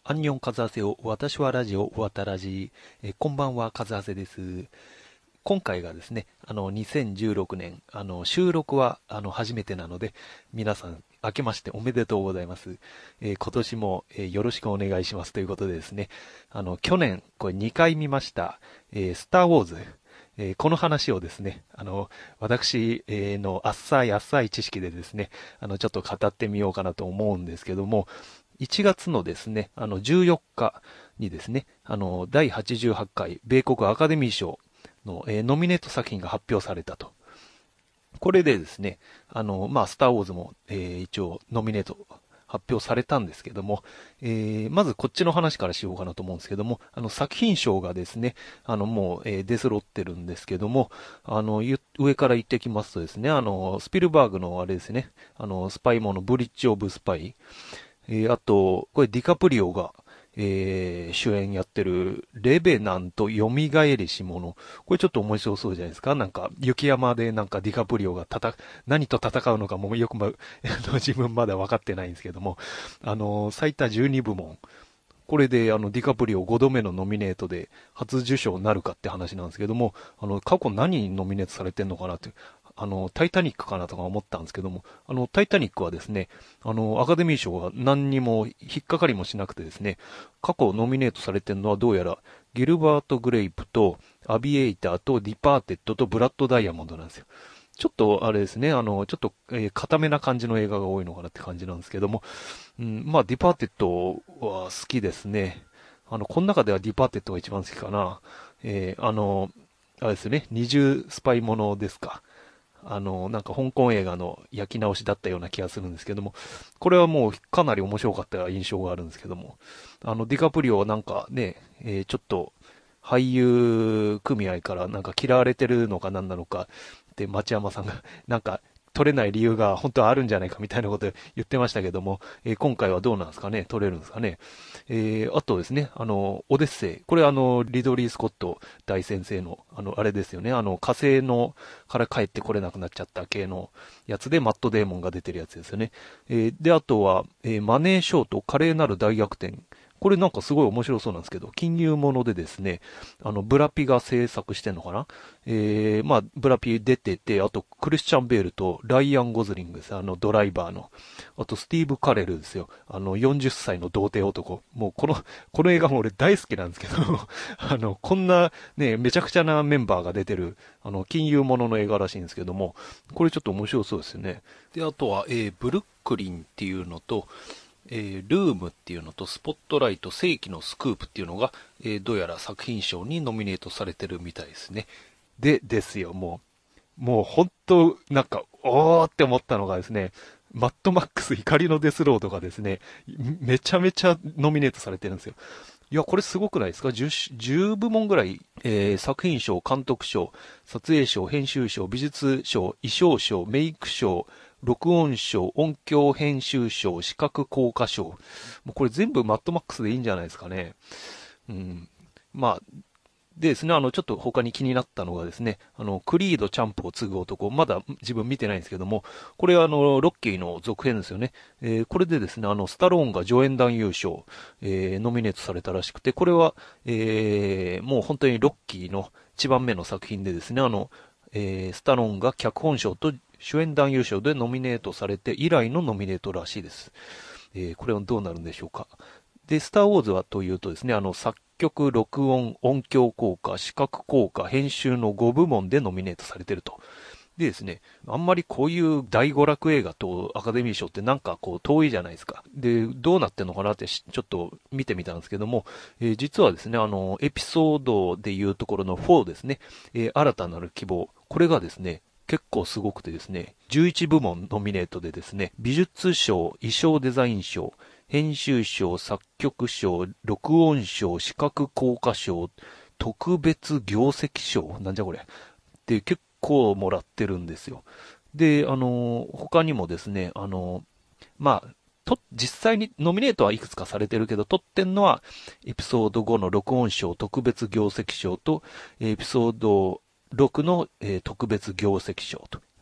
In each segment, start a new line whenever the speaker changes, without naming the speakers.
アンニョンカズハセよ。私はラジオ、ワタラジ。こんばんは、カズハセです。今回がですね、2016年、収録は、初めてなので、皆さん、明けましておめでとうございます。今年も、よろしくお願いしますということでですね、去年、これ2回見ました、スター・ウォーズ。この話をですね、私の浅い知識でですね、ちょっと語ってみようかなと思うんですけども、1月のですね、14日にですね、第88回米国アカデミー賞の、ノミネート作品が発表されたと。これでですね、スターウォーズも、一応ノミネート発表されたんですけども、まずこっちの話からしようかなと思うんですけども、作品賞がですね、もう、出揃ってるんですけども、上から言ってきますとですね、スピルバーグのあれですね、スパイものブリッジオブスパイ、あと、これディカプリオが、主演やってる、レベナント蘇りし者。これちょっと面白そうじゃないですか。なんか、雪山でなんかディカプリオが何と戦うのかもよく自分まだ分かってないんですけども、最多12部門。これで、ディカプリオ5度目のノミネートで初受賞なるかって話なんですけども、過去何にノミネートされてんのかなって、タイタニックかなとか思ったんですけども、タイタニックはですね、アカデミー賞が何にも引っかかりもしなくてですね、過去ノミネートされてるのはどうやら、ギルバート・グレイプと、アビエイターと、ディパーテッドと、ブラッド・ダイヤモンドなんですよ。ちょっとあれですね、ちょっと、固めな感じの映画が多いのかなって感じなんですけども、うん、まあ、ディパーテッドは好きですね。この中ではディパーテッドが一番好きかな。あれですね、二重スパイものですか。なんか香港映画の焼き直しだったような気がするんですけども、これはもうかなり面白かった印象があるんですけども、ディカプリオはなんかね、ちょっと俳優組合からなんか嫌われてるのか何なのかって町山さんがなんか取れない理由が本当はあるんじゃないかみたいなこと言ってましたけども、今回はどうなんですかね、取れるんですかね。あとですね、オデッセイ。これリドリー・スコット大先生の、あれですよね、火星のから帰ってこれなくなっちゃった系のやつで、マット・デーモンが出てるやつですよね。で、あとは、マネー・ショート、華麗なる大逆転。これなんかすごい面白そうなんですけど、金融ものでですね、ブラピが制作してんのかな。ブラピ出てて、あと、クリスチャン・ベールとライアン・ゴズリングです。ドライバーの。あと、スティーブ・カレルですよ。40歳の童貞男。もう、この映画も俺大好きなんですけど、こんな、ね、めちゃくちゃなメンバーが出てる、金融ものの映画らしいんですけども、これちょっと面白そうですよね。で、あとは、ブルックリンっていうのと、ルームっていうのと、スポットライト、世紀のスクープっていうのが、どうやら作品賞にノミネートされてるみたいですね。ですよ、もう本当、なんか、おーって思ったのがですね、マッドマックス怒りのデスロードがですね、めちゃめちゃノミネートされてるんですよ。いや、これすごくないですか？ 10 部門ぐらい、作品賞、監督賞、撮影賞、編集賞、美術賞、衣装賞、メイク賞、録音賞、音響編集賞、視覚効果賞。もうこれ全部マッドマックスでいいんじゃないですかね。うん。まあ、でですね、ちょっと他に気になったのがですね、クリードチャンプを継ぐ男、まだ自分見てないんですけども、これはロッキーの続編ですよね。これでですね、スタローンが助演男優賞、ノミネートされたらしくて、これは、もう本当にロッキーの一番目の作品でですね、スタローンが脚本賞と主演男優賞でノミネートされて以来のノミネートらしいです。これはどうなるんでしょうか。で、スター・ウォーズはというとですね、作曲、録音、音響効果、視覚効果、編集の5部門でノミネートされていると。でですね、あんまりこういう大娯楽映画とアカデミー賞ってなんかこう遠いじゃないですか。で、どうなってんのかなってちょっと見てみたんですけども、実はですね、エピソードでいうところの4ですね、新たなる希望。これがですね、結構すごくてですね、11部門ノミネートでですね、美術賞、衣装デザイン賞、編集賞、作曲賞、録音賞、視覚効果賞、特別業績賞、なんじゃこれ。で、結構もらってるんですよ。で、他にもですね、まあ、実際にノミネートはいくつかされてるけど、取ってんのは、エピソード5の録音賞特別業績賞と、エピソード6の、特別業績賞と。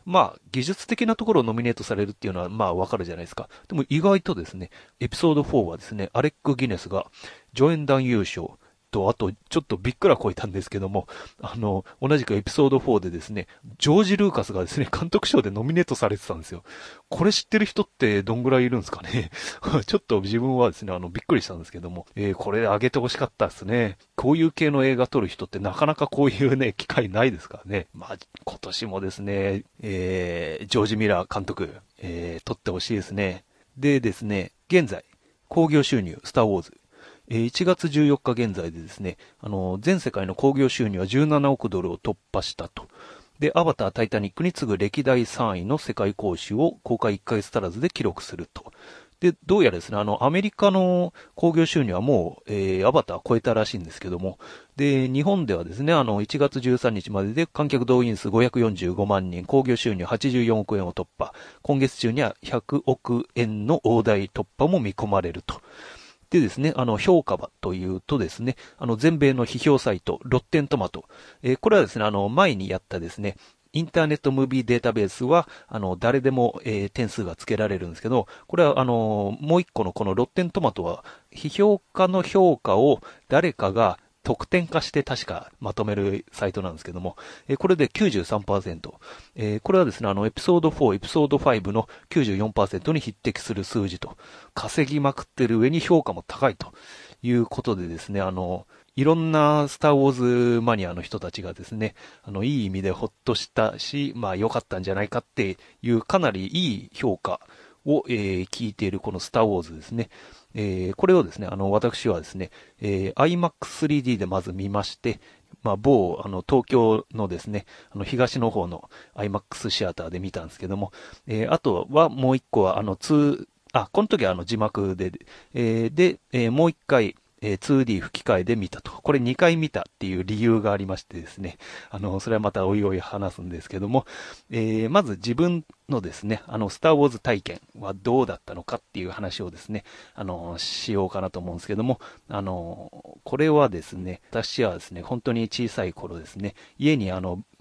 技術的なところをノミネートされるっていうのは、わかるじゃないですか。でも意外とですね、エピソード4はですね、アレック・ギネスが助演男優賞と、あと、ちょっとびっくらこいたんですけども、同じくエピソード4でですね、ジョージ・ルーカスがですね、監督賞でノミネートされてたんですよ。これ知ってる人ってどんぐらいいるんですかね。ちょっと自分はですね、びっくりしたんですけども、これあげてほしかったですね。こういう系の映画撮る人ってなかなかこういうね、機会ないですからね。今年もですね、ジョージ・ミラー監督、撮ってほしいですね。でですね、現在、興行収入、スター・ウォーズ、1月14日現在でですね、全世界の興行収入は17億ドルを突破したと。で、アバター・タイタニックに次ぐ歴代3位の世界興収を公開1ヶ月足らずで記録すると。で、どうやらですね、アメリカの興行収入はもう、アバター超えたらしいんですけども、で、日本ではですね、1月13日までで観客動員数545万人、興行収入84億円を突破、今月中には100億円の大台突破も見込まれると。でですね、評価はというとですね、全米の批評サイト、ロッテントマト。これはですね、前にやったですね、インターネットムービーデータベースは、誰でも、点数がつけられるんですけど、これは、もう一個のこのロッテントマトは、批評家の評価を誰かが得点化して確かまとめるサイトなんですけども、これで 93%。これはですね、エピソード4、エピソード5の 94% に匹敵する数字と、稼ぎまくってる上に評価も高いということでですね、いろんなスターウォーズマニアの人たちがですね、いい意味でほっとしたし、良かったんじゃないかっていうかなりいい評価を、聞いているこのスターウォーズですね。これをですね、私はですね、IMAX3D でまず見まして、某、東京のですね、東の方の IMAX シアターで見たんですけども、あとはもう一個は、この時は字幕で、もう一回、2D 吹き替えで見たと。これ2回見たっていう理由がありましてですね。それはまたおいおい話すんですけども、まず自分のですね、スターウォーズ体験はどうだったのかっていう話をですね、しようかなと思うんですけども、これはですね、私はですね、本当に小さい頃ですね、家に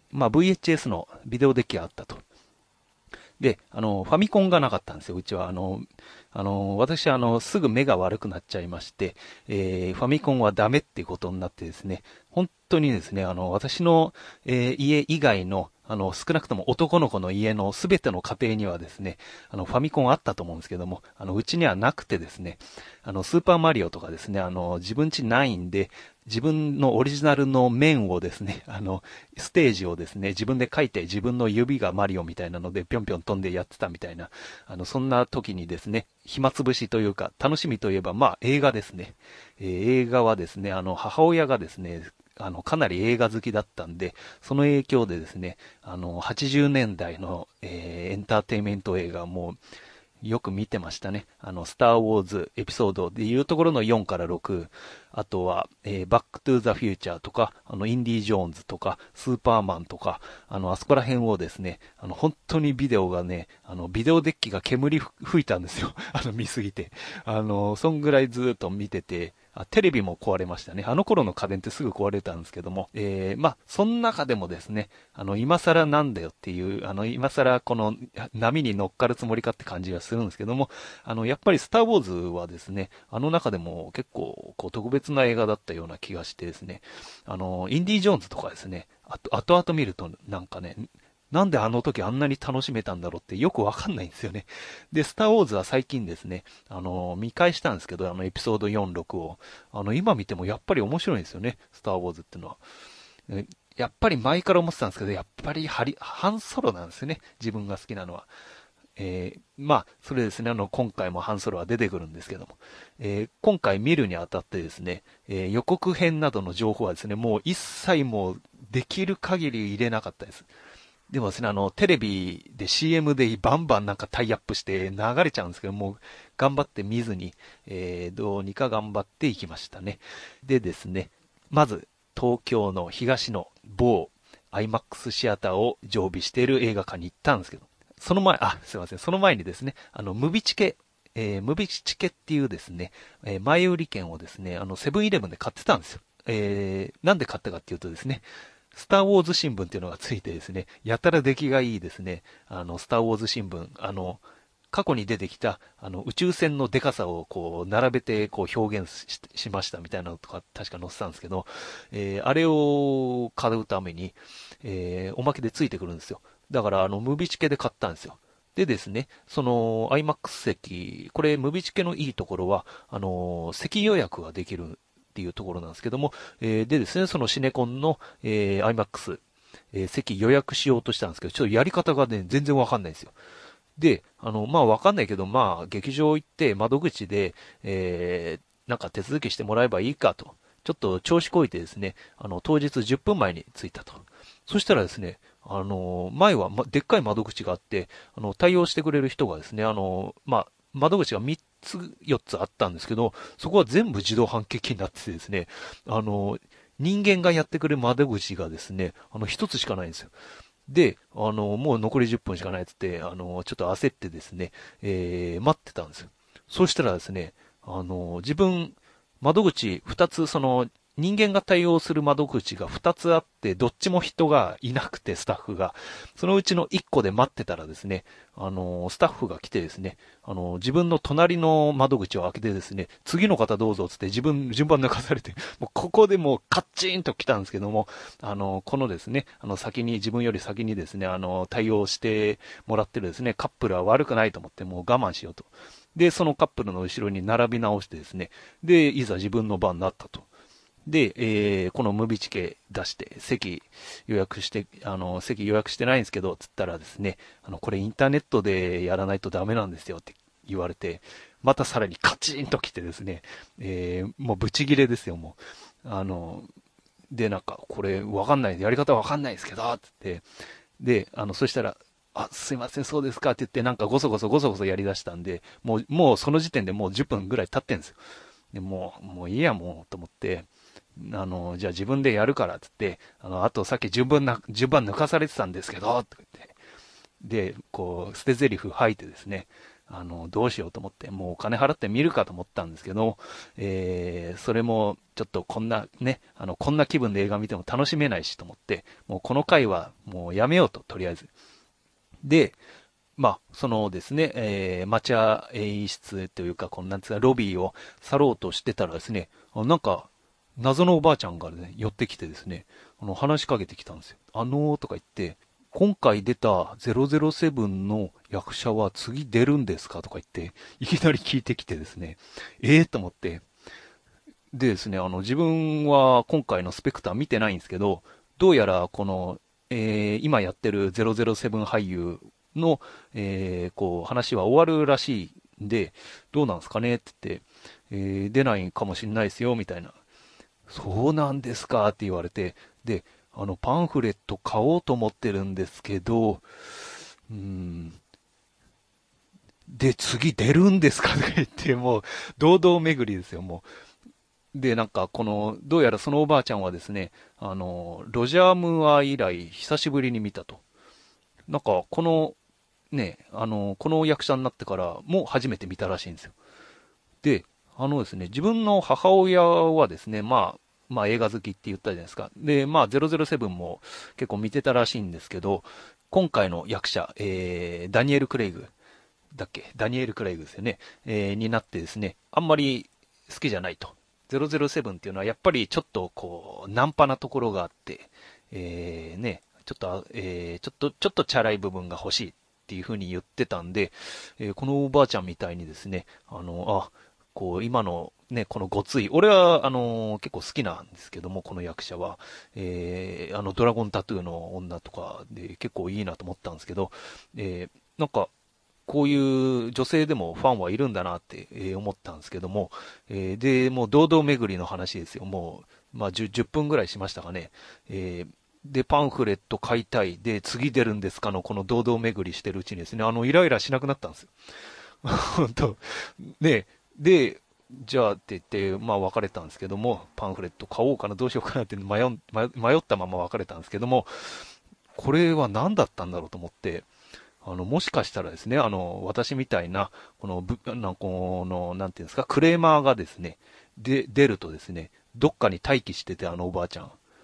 VHS のビデオデッキがあったと。で、ファミコンがなかったんですよ、うちは。私はすぐ目が悪くなっちゃいまして、ファミコンはダメっていうことになってですね、本当にですね、私の、家以外の、少なくとも男の子の家のすべての家庭にはですね、ファミコンあったと思うんですけども、うちにはなくてですね、スーパーマリオとかですね、自分家ないんで、自分のオリジナルの面をですね、ステージをですね、自分で書いて自分の指がマリオみたいなのでぴょんぴょん飛んでやってたみたいな、そんな時にですね、暇つぶしというか、楽しみといえば、映画ですね。映画はですね、母親がですね、かなり映画好きだったんで、その影響でですね、80年代の、エンターテインメント映画もよく見てましたね。スター・ウォーズエピソードでいうところの4から6、あとは、バック・トゥ・ザ・フューチャーとか、インディ・ジョーンズとか、スーパーマンとか、あそこら辺をですね、本当にビデオがね、ビデオデッキが煙吹いたんですよ。見すぎて。そんぐらいずっと見てて、テレビも壊れましたね。あの頃の家電ってすぐ壊れたんですけども、その中でもですね、今更なんだよっていう、今更この波に乗っかるつもりかって感じがするんですけども、やっぱりスターウォーズはですね、あの中でも結構、特別な映画だったような気がしてですね、インディ・ジョーンズとかですね、後々見るとなんかね、なんであの時あんなに楽しめたんだろうってよくわかんないんですよね。で、スターウォーズは最近ですね、見返したんですけど、エピソード4、6を。今見てもやっぱり面白いんですよね、スターウォーズってのは。やっぱり前から思ってたんですけど、やっぱりハンソロなんですよね、自分が好きなのは。それですね、今回もハンソロは出てくるんですけども、今回見るにあたってですね、予告編などの情報はですね、もう一切もうできる限り入れなかったです。でもですね、テレビで CM でバンバンなんかタイアップして流れちゃうんですけども、頑張って見ずに、どうにか頑張っていきましたね。でですね、まず、東京の東の某 IMAX シアターを常備している映画館に行ったんですけど、すいません、その前にですね、ムビチケ、ムビチケっていうですね、前売り券をですね、セブンイレブンで買ってたんですよ。なんで買ったかっていうとですね、 スター・ウォーズ新聞っていうのがついてですね、やたら出来がいいですね、スター・ウォーズ新聞、過去に出てきた、宇宙船のデカさをこう、並べて、こう、表現しましたみたいなのとか、確か載ってたんですけど、あれを買うために、おまけでついてくるんですよ。だから、ムビチケで買ったんですよ。でですね、その IMAX 席、これ、ムビチケのいいところは、席予約ができるっていうところなんですけども、でですね、そのシネコンの、IMAX、席予約しようとしたんですけど、ちょっとやり方がね、全然わかんないんですよ。で、まあわかんないけど、まあ劇場行って窓口で、なんか手続きしてもらえばいいかと。ちょっと調子こいてですね、当日10分前に着いたと。そしたらですね、前は、でっかい窓口があって、対応してくれる人がですね、まあ、窓口が3つ、4つあったんですけど、そこは全部自動販売機になっててですね、人間がやってくれる窓口がですね、1つしかないんですよ。で、もう残り10分しかないっつって、ちょっと焦ってですね、待ってたんですよ。そうしたらですね、自分、窓口2つ、人間が対応する窓口が2つあって、どっちも人がいなくて、スタッフが。そのうちの1個で待ってたらですね、スタッフが来てですね、自分の隣の窓口を開けてですね、次の方どうぞっつって順番抜かされて、もうここでもうカッチンと来たんですけども、このですね、自分より先にですね、対応してもらってるですね、カップルは悪くないと思ってもう我慢しようと。で、そのカップルの後ろに並び直してですね、で、いざ自分の番になったと。で、このムビチケ出して、席予約してないんですけど、つったらですね、これインターネットでやらないとダメなんですよって言われて、またさらにカチンと来てですね、もうブチギレですよ、もう。で、なんか、これわかんない、やり方わかんないですけど、つって、で、そしたら、あ、すいません、そうですかって言って、なんかごそごそやり出したんで、もうその時点でもう10分ぐらい経ってんですよ。で、もういいや、もう、と思って、じゃあ自分でやるからって言って、あとさっき順番抜かされてたんですけど、とか言って、で、こう、捨て台詞吐いてですね、どうしようと思って、もうお金払って見るかと思ったんですけど、それも、ちょっとこんなね、こんな気分で映画見ても楽しめないしと思って、もうこの回はもうやめようと、とりあえず。で、まあ、そのですね、抹茶演出というか、このなんつうか、ロビーを去ろうとしてたらですね、なんか、謎のおばあちゃんがね、寄ってきてですね、話しかけてきたんですよ。とか言って、今回出た007の役者は次出るんですかとか言って、いきなり聞いてきてですね、と思って、でですね、自分は今回のスペクター見てないんですけど、どうやらこの、今やってる007俳優の、こう、話は終わるらしいんで、どうなんですかねって言って、出ないかもしれないですよ、みたいな。そうなんですかって言われて、で、パンフレット買おうと思ってるんですけど、うーん、で、次出るんですかとか言って、もう、堂々巡りですよ、もう。で、なんか、どうやらそのおばあちゃんはですね、ロジャー・ムーア以来、久しぶりに見たと。なんか、この役者になってからも初めて見たらしいんですよ。で、ですね、自分の母親はですね、まあ映画好きって言ったじゃないですか。で、まあ007も結構見てたらしいんですけど、今回の役者、ダニエル・クレイグダニエル・クレイグですよね。になってですね、あんまり好きじゃないと。007っていうのはやっぱりちょっとこう、ナンパなところがあって、ちょっとチャラい部分が欲しいっていう風に言ってたんで、このおばあちゃんみたいにですね、こう、今のね、このごつい、俺は、結構好きなんですけども、この役者は、ドラゴンタトゥーの女とかで結構いいなと思ったんですけど、なんか、こういう女性でもファンはいるんだなって思ったんですけども、で、もう堂々巡りの話ですよ。もう、まあ10分ぐらいしましたかね。で、パンフレット買いたい。で、次出るんですかの、この堂々巡りしてるうちにですね、イライラしなくなったんですよ。本当ね、で、じゃあって言って、まあ別れたんですけども、パンフレット買おうかな、どうしようかなって迷ったまま別れたんですけども、これは何だったんだろうと思って、もしかしたらですね、私みたいな、なんていうんですか、クレーマーがですね、出るとですね、どっかに待機してて、おばあちゃん。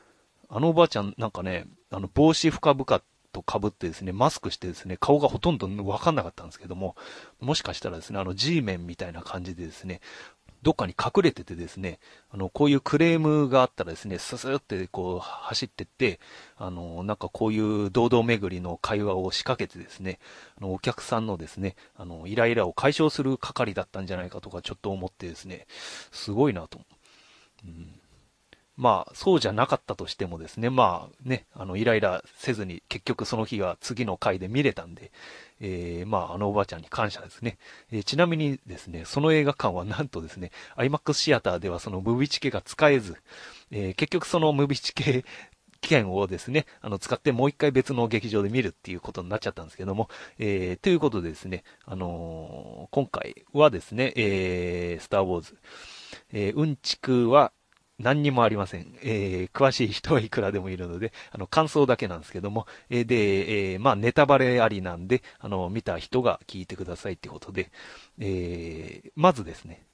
あのおばあちゃんなんかね、帽子深々と被ってですね、マスクしてですね、顔がほとんどわかんなかったんですけども、もしかしたらですね、G メンみたいな感じでですね、どっかに隠れててですね、こういうクレームがあったらですね、ススーってこう走ってって、なんかこういう堂々巡りの会話を仕掛けてですね、お客さんのですね、イライラを解消する係だったんじゃないかとかちょっと思ってですね、すごいなと。うん、まあ、そうじゃなかったとしてもですね、まあね、イライラせずに結局その日は次の回で見れたんで、まあ、あのおばあちゃんに感謝ですね。ちなみにですね、その映画館はなんとですね、IMAX シアターではそのムビチケが使えず、結局そのムビチケ券をですね、使ってもう一回別の劇場で見るっていうことになっちゃったんですけども、ということでですね、今回はですね、スターウォーズ、うんちくは何にもありません。詳しい人はいくらでもいるので、感想だけなんですけども、で、まあ、ネタバレありなんで、見た人が聞いてくださいってことで、まずですね、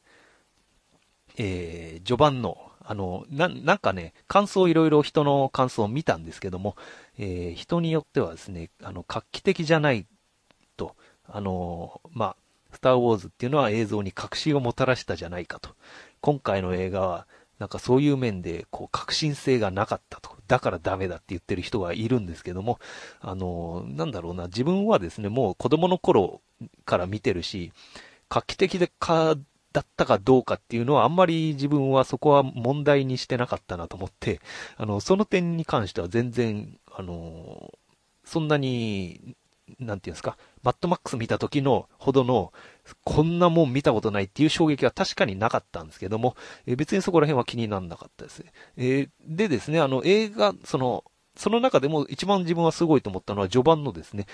序盤の、なんかね、感想いろいろ人の感想を見たんですけども、人によってはですね、画期的じゃないと、まあ、スター・ウォーズっていうのは映像に革新をもたらしたじゃないかと。今回の映画は、なんかそういう面で、こう、革新性がなかったと。だからダメだって言ってる人がいるんですけども、なんだろうな、自分はですね、もう子供の頃から見てるし、画期的だったかどうかっていうのはあんまり自分はそこは問題にしてなかったなと思って、その点に関しては全然、そんなになんていうんですか、マッドマックス見た時のほどの、こんなもん見たことないっていう衝撃は確かになかったんですけども、別にそこら辺は気にならなかったです。でですね、映画、その中でも一番自分はすごいと思ったのは序盤のですね、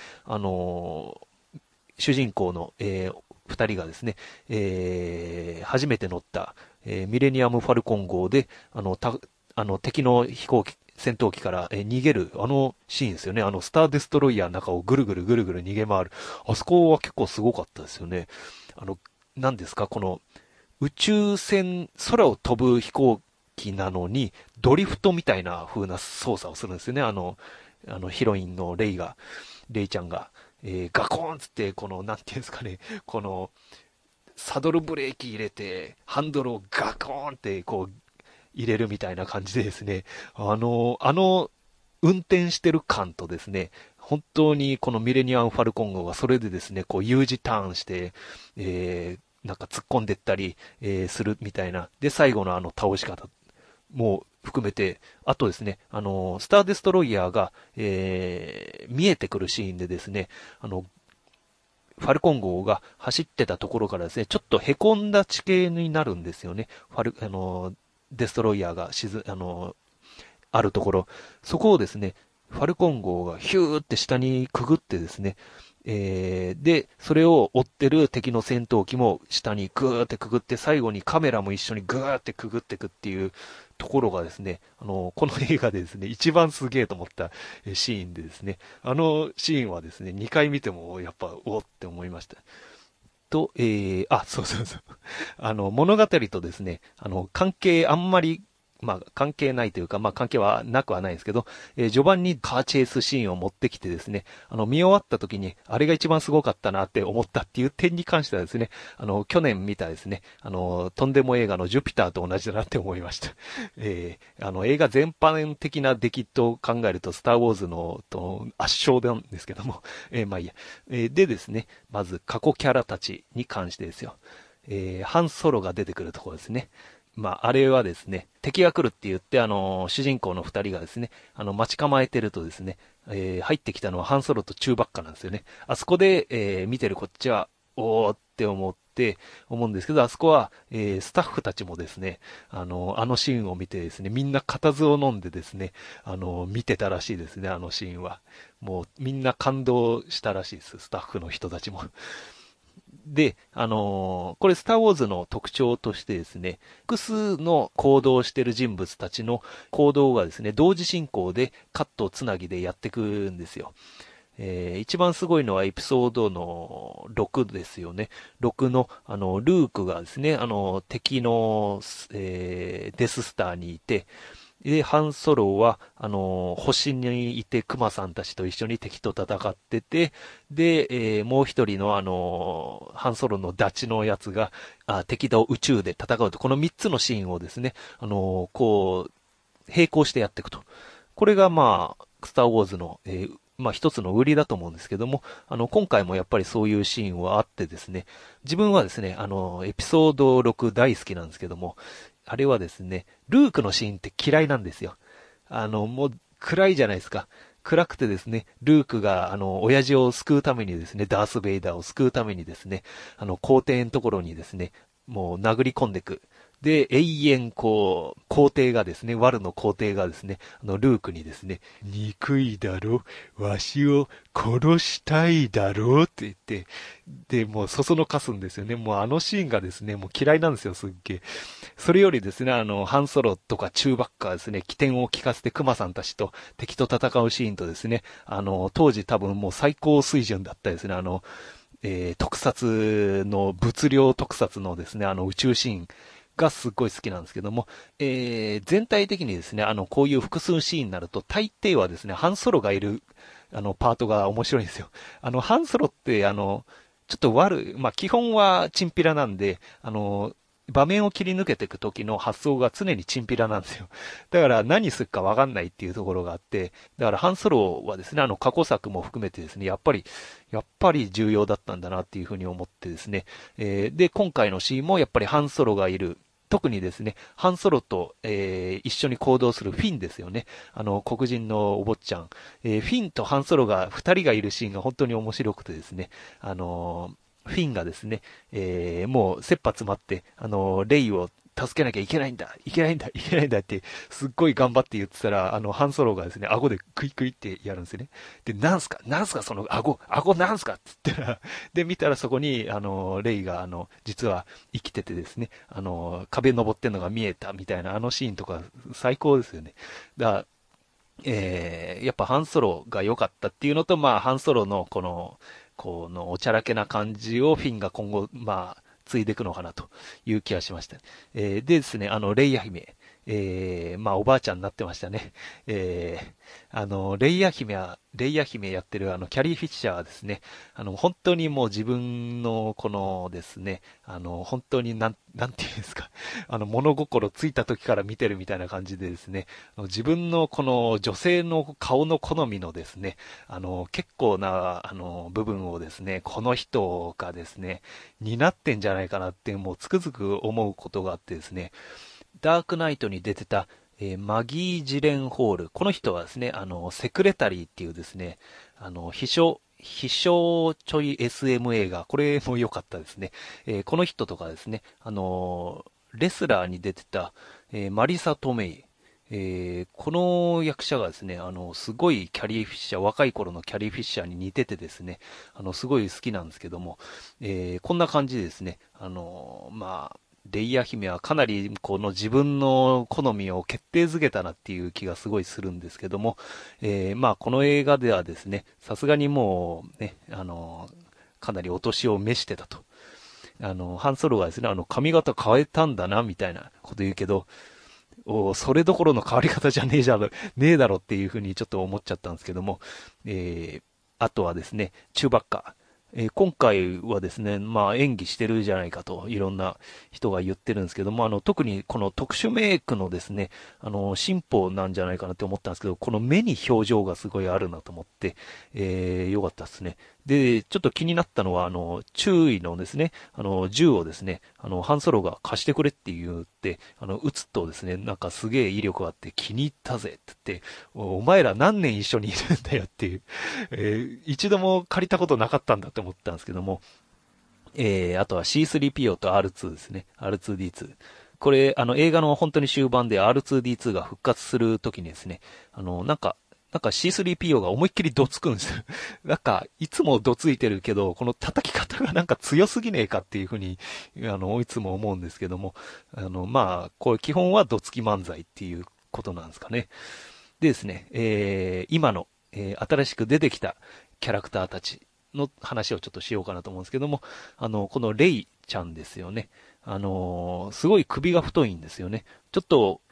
主人公の、二人がですね、初めて乗った、ミレニアム・ファルコン号で、敵の飛行機、戦闘機から、逃げる、あのシーンですよね。スターデストロイヤーの中をぐるぐるぐるぐる逃げ回る。あそこは結構すごかったですよね。何ですか、この、宇宙船、空を飛ぶ飛行機なのに、ドリフトみたいな風な操作をするんですよね。ヒロインのレイちゃんが、ガコーンつって、この、なんていうんですかね、この、サドルブレーキ入れて、ハンドルをガコーンって、こう、入れるみたいな感じでですね、運転してる感とですね、本当にこのミレニアム・ファルコン号がそれでですね、こう U 字ターンして、なんか突っ込んでったり、するみたいな。で、最後の倒し方も含めて、あとですね、スターデストロイヤーが、見えてくるシーンでですね、ファルコン号が走ってたところからですね、ちょっと凹んだ地形になるんですよね。デストロイヤーがあるところ。そこをですね、ファルコン号がヒューって下にくぐってですね、で、それを追ってる敵の戦闘機も下にグーってくぐって、最後にカメラも一緒にグーってくぐっていくっていうところがですね、この映画でですね、一番すげえと思ったシーンでですね、あのシーンはですね、2回見てもやっぱ、おって思いました。と、そうそうそう。物語とですね、関係あんまりまあ、関係ないというか、まあ、関係はなくはないですけど、序盤にカーチェイスシーンを持ってきてですね、見終わった時に、あれが一番すごかったなって思ったっていう点に関してはですね、去年見たですね、とんでも映画のジュピターと同じだなって思いました。映画全般的な出来と考えると、スターウォーズの圧勝なんですけども、まあいいや。でですね、まず過去キャラたちに関してですよ。ハンソロが出てくるところですね。まあ、あれはですね、敵が来るって言って、主人公の二人がですね、待ち構えてるとですね、入ってきたのはハンソロとチューバッカなんですよね。あそこで、見てるこっちは、おーって思うんですけど、あそこは、スタッフたちもですね、あのシーンを見てですね、みんな固唾を飲んでですね、見てたらしいですね、あのシーンは。もう、みんな感動したらしいです、スタッフの人たちも。で、これスターウォーズの特徴としてですね、複数の行動している人物たちの行動がですね、同時進行でカットをつなぎでやっていくんですよ。一番すごいのはエピソードの6ですよね。6の、ルークがですね、敵の、デススターにいて、 で、ハンソロは、星にいてクマさんたちと一緒に敵と戦ってて、で、もう一人のハンソロのダチのやつが、敵と宇宙で戦うと、この三つのシーンをですね、こう、並行してやっていくと。これがまあ、スターウォーズの、まあ一つの売りだと思うんですけども、今回もやっぱりそういうシーンはあってですね、自分はですね、エピソード6大好きなんですけども、あれはですね、ルークのシーンって嫌いなんですよ。もう暗いじゃないですか。暗くてですね、ルークが、親父を救うためにですね、ダース・ベイダーを救うためにですね、皇帝のところにですね、もう殴り込んでいく。で、永遠こう、皇帝がですね、ワルの皇帝がですね、ルークにですね、憎いだろ、わしを殺したいだろって言って、で、もうそそのかすんですよね。もうあのシーンがですね、もう嫌いなんですよ、すっげえ。それよりですね、ハンソロとかチューバッカーですね、起点を聞かせてクマさんたちと敵と戦うシーンとですね、当時多分もう最高水準だったですね、特撮の、物量特撮のですね、宇宙シーンがすっごい好きなんですけども、全体的にですね、こういう複数シーンになると、大抵はですね、ハンソロがいる、パートが面白いんですよ。ハンソロって、ちょっとまあ、基本はチンピラなんで、場面を切り抜けていく時の発想が常にチンピラなんですよ。だから何するかわかんないっていうところがあって、だからハンソロはですね、過去作も含めてですね、やっぱり重要だったんだなっていうふうに思ってですね、で、今回のシーンもやっぱりハンソロがいる、特にですね、ハンソロと、一緒に行動するフィンですよね。黒人のお坊ちゃん。フィンとハンソロが、二人がいるシーンが本当に面白くてですね、フィンがですね、もう切羽詰まって、レイを助けなきゃいけないんだ、いけないんだ、いけないんだって、すっごい頑張って言ってたら、ハンソロがですね、顎でクイクイってやるんですよね。で、なんすかその顎なんすかって言ったら、で、見たらそこに、レイが、実は生きててですね、壁登ってんのが見えたみたいな、あのシーンとか、最高ですよね。だからやっぱハンソロが良かったっていうのと、まあ、ハンソロのこのおちゃらけな感じをフィンが今後、まあ、継いでいくのかなという気がしました。でですね、レイヤ姫、まあ、おばあちゃんになってましたね。レイヤ姫やってるキャリー・フィッシャーはですね、本当にもう自分のこのですね、本当になんていうんですか、物心ついた時から見てるみたいな感じでですね、自分のこの女性の顔の好みのですね、結構な、部分をですね、この人がですね、担ってんじゃないかなってもうつくづく思うことがあってですね、ダークナイトに出てた、マギー・ジレンホール。この人はですね、セクレタリーっていうですね、秘書ちょい SM 映画。これも良かったですね。この人とかですね、レスラーに出てた、マリサ・トメイ。この役者がですね、すごいキャリー・フィッシャー、若い頃のキャリー・フィッシャーに似ててですね、すごい好きなんですけども、こんな感じでですね、まあ、レイヤ姫はかなりこの自分の好みを決定づけたなっていう気がすごいするんですけども、まあこの映画ではですね、さすがにもうね、かなりお年を召してたと。ハンソロがですね、髪型変えたんだな、みたいなこと言うけど、それどころの変わり方じゃねえだろっていうふうにちょっと思っちゃったんですけども、あとはですね、チューバッカ。今回はですね、まあ演技してるじゃないかといろんな人が言ってるんですけども、特にこの特殊メイクのですね、進歩なんじゃないかなって思ったんですけど、この目に表情がすごいあるなと思って、よかったですね。で、ちょっと気になったのは、注意のですね、銃をですね、ハンソロが貸してくれって言って、撃つとですね、なんかすげえ威力があって気に入ったぜって言って、お前ら何年一緒にいるんだよっていう、一度も借りたことなかったんだって思ったんですけども、あとは C3PO と R2 ですね、R2D2。これ、映画の本当に終盤で R2D2 が復活するときにですね、なんか C3PO が思いっきりどつくんですよ。なんか、いつもどついてるけど、この叩き方がなんか強すぎねえかっていうふうに、いつも思うんですけども、まあ、これ基本はどつき漫才っていうことなんですかね。でですね、今の、新しく出てきたキャラクターたちの話をちょっとしようかなと思うんですけども、このレイちゃんですよね。すごい首が太いんですよね。ちょっと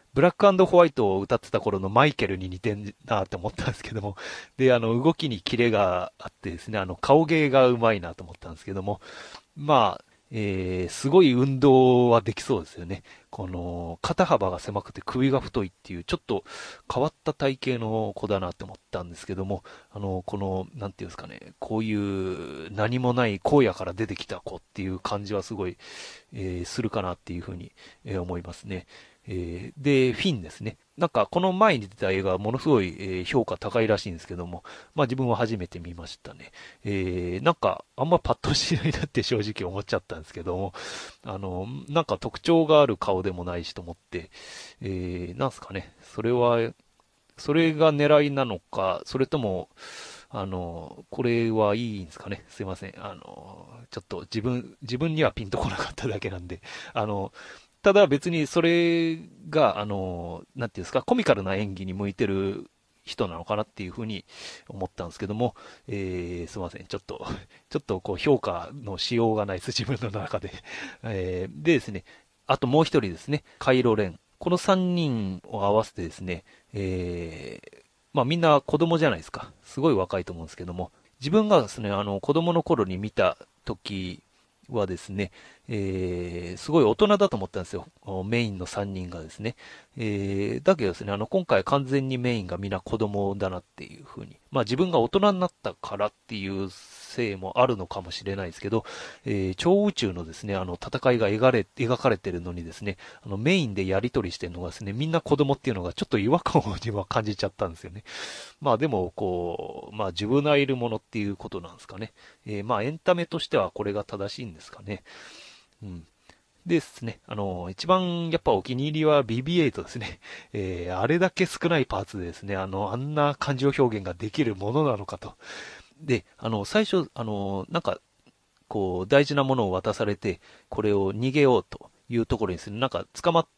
ブラック&ホワイトを歌ってた頃のマイケルに似てんなって思ったんですけども、で、動きにキレがあってですね、顔芸がうまいなと思ったんですけども、まあ、すごい運動はできそうですよね。この、肩幅が狭くて首が太いっていう、ちょっと変わった体型の子だなって思ったんですけども、この、なんていうんですかね、こういう何もない荒野から出てきた子っていう感じはすごい、するかなっていうふうに、思いますね。で、フィンですね。なんか、この前に出た映画はものすごい、評価高いらしいんですけども、まあ自分は初めて見ましたね。なんか、あんまパッとしないなって正直思っちゃったんですけども、なんか特徴がある顔でもないしと思って、なんすかね、それが狙いなのか、それとも、これはいいんですかね。すいません。ちょっと自分にはピンとこなかっただけなんで、あの、ただ別にそれが、なんていうんですか、コミカルな演技に向いてる人なのかなっていうふうに思ったんですけども、すいません。ちょっとこう評価のしようがないです、自分の中で。でですね、あともう一人ですね、カイロレン。この三人を合わせてですね、まあみんな子供じゃないですか。すごい若いと思うんですけども、自分がですね、子供の頃に見た時はですね、すごい大人だと思ったんですよ。メインの3人がですね。だけどですね、今回完全にメインがみんな子供だなっていうふうに。まあ自分が大人になったからっていうせいもあるのかもしれないですけど、超宇宙のですね、戦いが描かれてるのにですね、メインでやり取りしてるのがですね、みんな子供っていうのがちょっと違和感を自分は感じちゃったんですよね。まあでも、こう、まあジュブナイルものっていうことなんですかね。まあエンタメとしてはこれが正しいんですかね。うん。ですね。一番やっぱお気に入りは BB8 ですね。あれだけ少ないパーツでですね、あんな感情表現ができるものなのかと。で、最初、なんか、こう、大事なものを渡されて、これを逃げようというところにする。なんか、捕まって、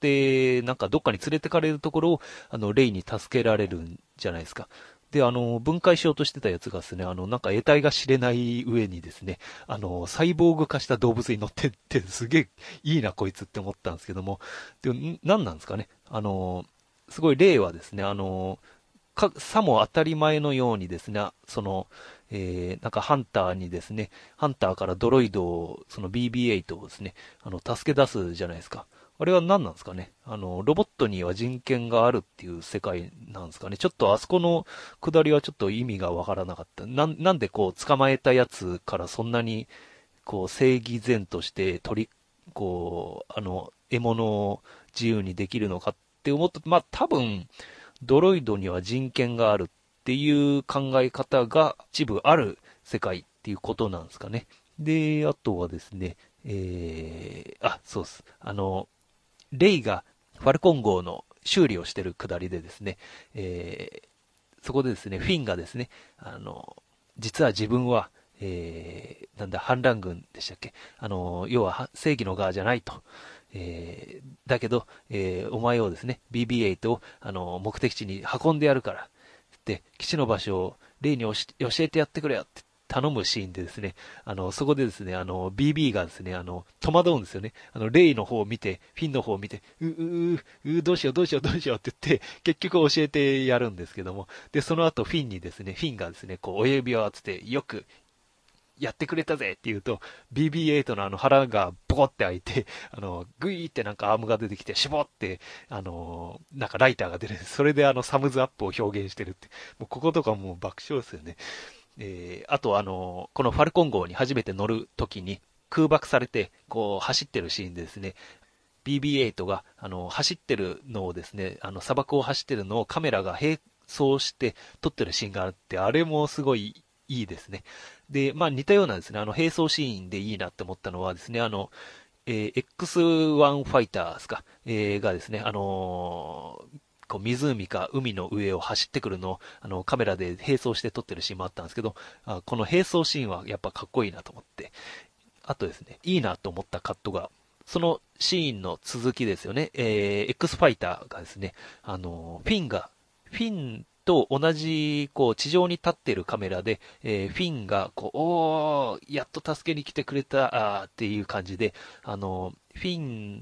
なんかどっかに連れてかれるところを、レイに助けられるんじゃないですか。で、分解しようとしてたやつがですね、なんか得体が知れない上にですね、サイボーグ化した動物に乗ってって、すげえいいな、こいつって思ったんですけども、でも、なんなんですかね。すごいレイはですね、さも当たり前のようにですね、なんかハンターにですね、ハンターからドロイドを、その BB8 をですね、助け出すじゃないですか。あれは何なんですかね。ロボットには人権があるっていう世界なんですかね。ちょっとあそこの下りはちょっと意味がわからなかった。なんでこう捕まえたやつからそんなにこう正義善としてこう、獲物を自由にできるのかって思った。まあ多分、ドロイドには人権があるっていう考え方が一部ある世界っていうことなんですかね。で、あとはですね、そうです。レイがファルコン号の修理をしてるくだりでですね、そこでですね、フィンがですね、実は自分は、なんだ、反乱軍でしたっけ、要は正義の側じゃないと。だけど、お前をですね、BB8 を、目的地に運んでやるから、で、基地の場所をレイに教えてやってくれよって頼むシーンでですね、そこでですね、BB がですね、戸惑うんですよね。レイの方を見て、フィンの方を見て、どうしようどうしようどうしようって言って、結局教えてやるんですけども、で、その後フィンにですね、フィンがですね、こう、親指を当てて、よく、やってくれたぜって言うと、BB8 の腹がボコって開いて、グイーってなんかアームが出てきて、絞って、なんかライターが出る。それでサムズアップを表現してるって。もうこことかもう爆笑ですよね。あとこのファルコン号に初めて乗るときに空爆されて、こう走ってるシーンでですね、BB8 が、走ってるのをですね、砂漠を走ってるのをカメラが並走して撮ってるシーンがあって、あれもすごいいいですね。で、まあ似たようなですね、並走シーンでいいなって思ったのはですね、X1 ファイターですか、がですね、こう湖か海の上を走ってくるのをカメラで並走して撮ってるシーンもあったんですけど、この並走シーンはやっぱかっこいいなと思って、あとですね、いいなと思ったカットが、そのシーンの続きですよね。X ファイターがですね、フィンと同じ、こう、地上に立っているカメラで、フィンが、こう、やっと助けに来てくれた、っていう感じで、フィン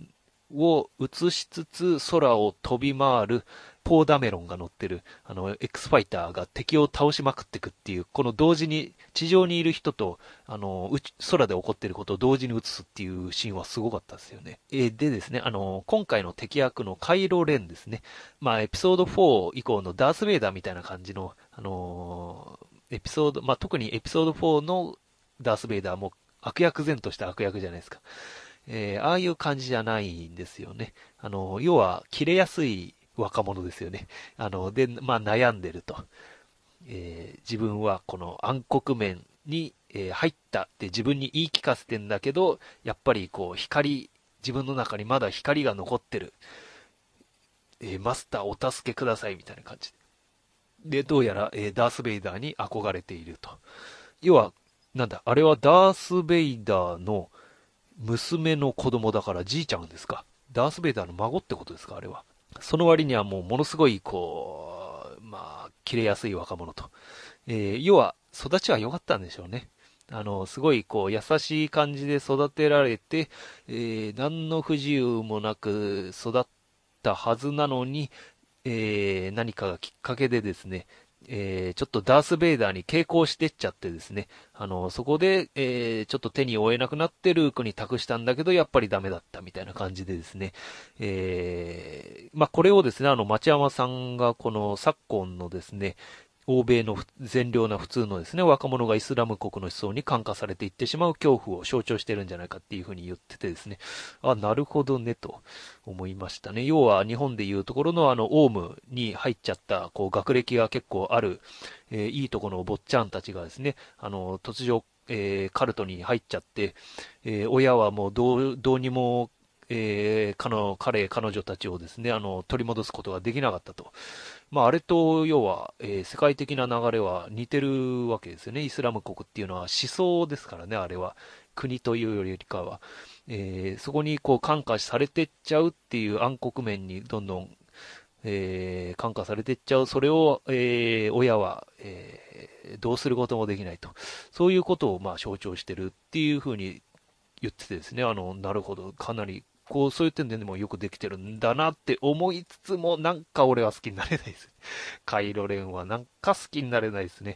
を映しつつ空を飛び回るポーダメロンが乗ってるX ファイターが敵を倒しまくっていくっていう、この同時に地上にいる人と空で起こっていることを同時に映すっていうシーンはすごかったですよね。でですね、今回の敵役のカイロ・レンですね。まあエピソード4以降のダース・ベイダーみたいな感じのエピソード、まあ特にエピソード4のダース・ベイダーも悪役前とした悪役じゃないですか。ああいう感じじゃないんですよね。要は、切れやすい若者ですよね。で、まあ悩んでると。自分はこの暗黒面に、入ったって自分に言い聞かせてんだけど、やっぱりこう自分の中にまだ光が残ってる。マスターお助けくださいみたいな感じで。どうやら、ダース・ベイダーに憧れていると。要は、あれはダース・ベイダーの娘の子供だからじいちゃんですか。ダース・ベイダーの孫ってことですか、あれは。その割にはもうものすごい、まあ、切れやすい若者と。要は、育ちは良かったんでしょうね。すごい、優しい感じで育てられて、何の不自由もなく育ったはずなのに、何かがきっかけでですね、ちょっとダース・ベイダーに傾向してっちゃってですね、そこで、ちょっと手に負えなくなってルークに託したんだけど、やっぱりダメだったみたいな感じでですね、まあ、これをですね、町山さんがこの昨今のですね、欧米の善良な普通のですね、若者がイスラム国の思想に感化されていってしまう恐怖を象徴してるんじゃないかっていうふうに言っててですね、あ、なるほどね、と思いましたね。要は日本でいうところのオウムに入っちゃった、学歴が結構ある、いいとこの坊ちゃんたちがですね、突如、カルトに入っちゃって、親はもうどうにも彼女たちをですね、取り戻すことができなかったと。まあ、あれと、要は、世界的な流れは似てるわけですよね。イスラム国っていうのは思想ですからね、あれは。国というよりかは。そこに感化されてっちゃうっていう暗黒面にどんどん、感化されてっちゃう。それを、親は、どうすることもできないと。そういうことを、まあ、象徴してるっていうふうに言っててですね、なるほど、かなりそういう点でもよくできてるんだなって思いつつも、なんか俺は好きになれないです。カイロレンはなんか好きになれないですね。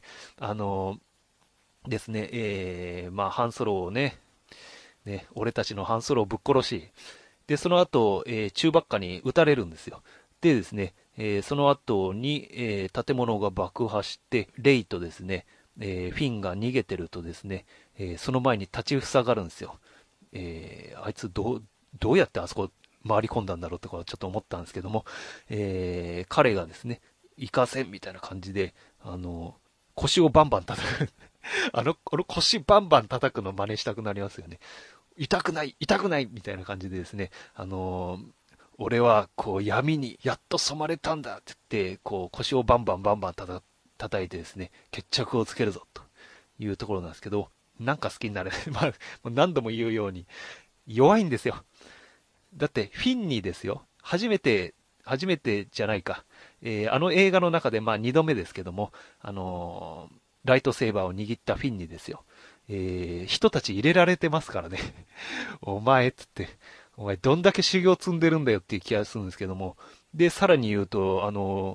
ですね、まあ、ハンソロをね、俺たちのハンソロをぶっ殺し、で、その後、中ばっかに撃たれるんですよ。でですね、その後に、建物が爆破して、レイとですね、フィンが逃げてるとですね、その前に立ちふさがるんですよ。あいつどうやってあそこ回り込んだんだろうとかちょっと思ったんですけども、彼がですね、行かせんみたいな感じで、腰をバンバン叩く。腰バンバン叩くの真似したくなりますよね。痛くない痛くないみたいな感じでですね、俺は闇にやっと染まれたんだって言って、腰をバンバンバンバン叩いてですね、決着をつけるぞというところなんですけど、なんか好きになれない。まあ、何度も言うように、弱いんですよ。だって、フィンにですよ。初めてじゃないか。映画の中で、まあ、二度目ですけども、ライトセーバーを握ったフィンにですよ。人たち入れられてますからね。お前っつって、お前どんだけ修行積んでるんだよっていう気がするんですけども。で、さらに言うと、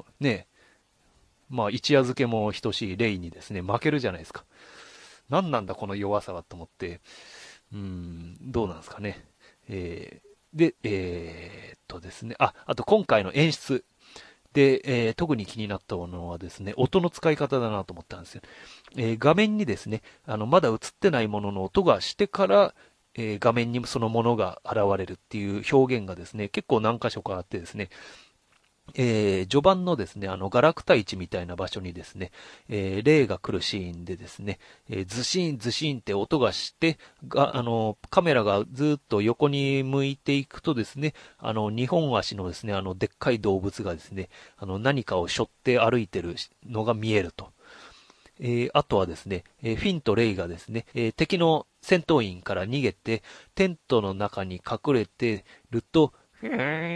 まあ、一夜漬けも等しいレイにですね、負けるじゃないですか。何なんだこの弱さはと思って、どうなんですかね。で、ですね、あと今回の演出で、特に気になったのはですね、音の使い方だなと思ったんですよ。画面にですね、まだ映ってないものの音がしてから、画面にそのものが現れるっていう表現がですね、結構何箇所かあってですね、序盤のですね、ガラクタ市みたいな場所にですね、霊が来るシーンでですね、ズシーンズシーンって音がして、カメラがずっと横に向いていくとですね、二本足のですね、でっかい動物がですね、何かを背負って歩いてるのが見えると。あとはですね、フィンとレイがですね、敵の戦闘員から逃げて、テントの中に隠れてると、ふ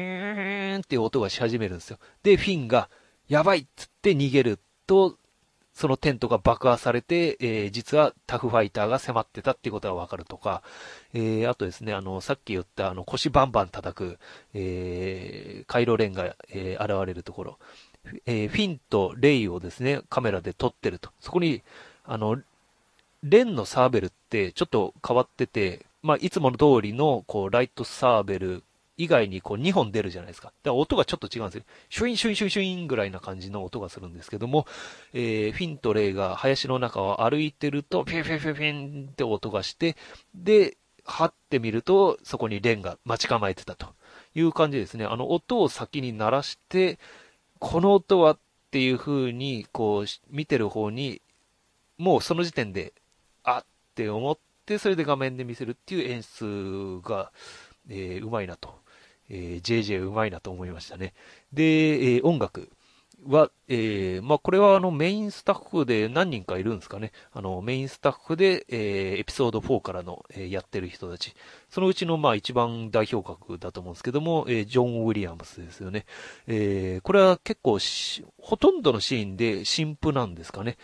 ーんっていう音がし始めるんですよ。で、フィンが、やばいっつって逃げると、 そのテントが爆破されて、実はタフファイターが迫ってたっていうことがわかるとか、あとですね、さっき言った腰バンバン叩く、カイロレンが、現れるところ、フィンとレイをですね、カメラで撮ってると。そこに、レンのサーベルってちょっと変わってて、まあ、いつもの通りの、ライトサーベル以外に2本出るじゃないですか。だから音がちょっと違うんですよ。シュインシュインシュインシュインぐらいな感じの音がするんですけども、フィンとレイが林の中を歩いてると、フィンフィンフィンフィンって音がして、で、張ってみると、そこにレンが待ち構えてたという感じですね。音を先に鳴らして、この音はっていう風に、見てる方に、もうその時点で、あって思って、それで画面で見せるっていう演出が、うまいなと。JJ うまいなと思いましたね。で、音楽は、まあ、これはメインスタッフで何人かいるんですかね。メインスタッフで、エピソード4からの、やってる人たち。そのうちの、まあ、一番代表格だと思うんですけども、ジョン・ウィリアムスですよね。これは結構ほとんどのシーンで新譜なんですかね。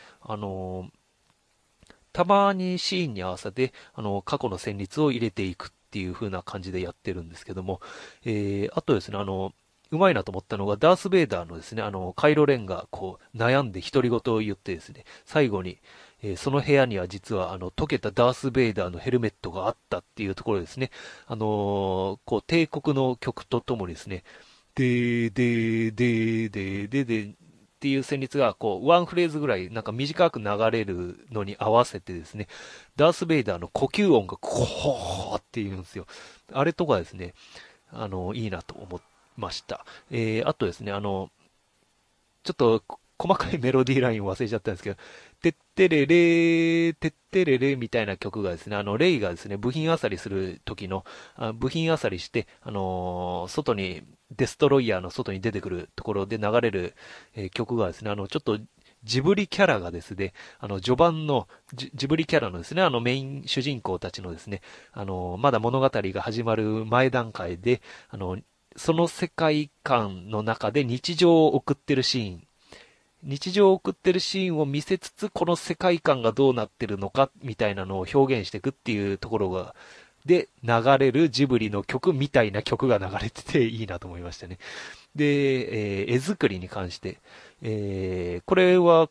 たまにシーンに合わせて、過去の旋律を入れていくっていう風な感じでやってるんですけども、あとですね、うまいなと思ったのが、ダース・ベイダーのですね、カイロレンが悩んで独り言を言ってですね、最後に、その部屋には実は溶けたダース・ベイダーのヘルメットがあったっていうところですね。帝国の曲とともにですね、でっていう旋律がワンフレーズぐらいなんか短く流れるのに合わせてですね、ダース・ベイダーの呼吸音がコーって言うんですよ。あれとかですね、いいなと思いました。あとですね、ちょっと細かいメロディーラインを忘れちゃったんですけど、てってれれー、てってれれみたいな曲がですね、レイがですね、部品漁りする時の、部品漁りして、外に、デストロイヤーの外に出てくるところで流れる、曲がですね、ちょっとジブリキャラがですね、序盤のジブリキャラのですね、メイン主人公たちのですね、まだ物語が始まる前段階で、その世界観の中で日常を送ってるシーン、日常を送ってるシーンを見せつつ、この世界観がどうなってるのか、みたいなのを表現していくっていうところが、で、流れるジブリの曲みたいな曲が流れてていいなと思いましたね。で、絵作りに関して、これは